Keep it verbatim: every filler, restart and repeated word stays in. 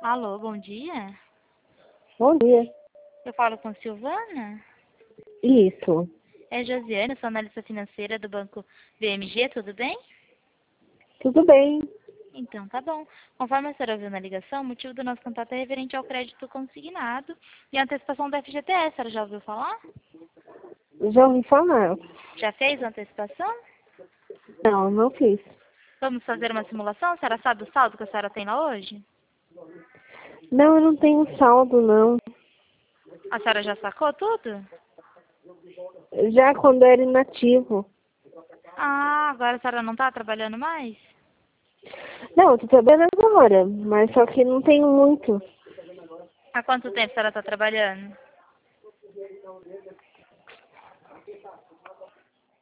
Alô, bom dia. Bom dia. Eu falo com Silvana? Isso. É Josiane, sou analista financeira do Banco B M G, tudo bem? Tudo bem. Então, tá bom. Conforme a senhora viu na ligação, o motivo do nosso contato é referente ao crédito consignado e a antecipação da F G T S. A senhora já ouviu falar? Já ouvi falar. Já fez a antecipação? Não, não fiz. Vamos fazer uma simulação? A senhora sabe o saldo que a senhora tem lá hoje? Não, eu não tenho saldo, não. A senhora já sacou tudo? Já quando era inativo. Ah, agora a senhora não está trabalhando mais? Não, eu tô trabalhando agora, mas só que não tenho muito. Há quanto tempo a senhora está trabalhando?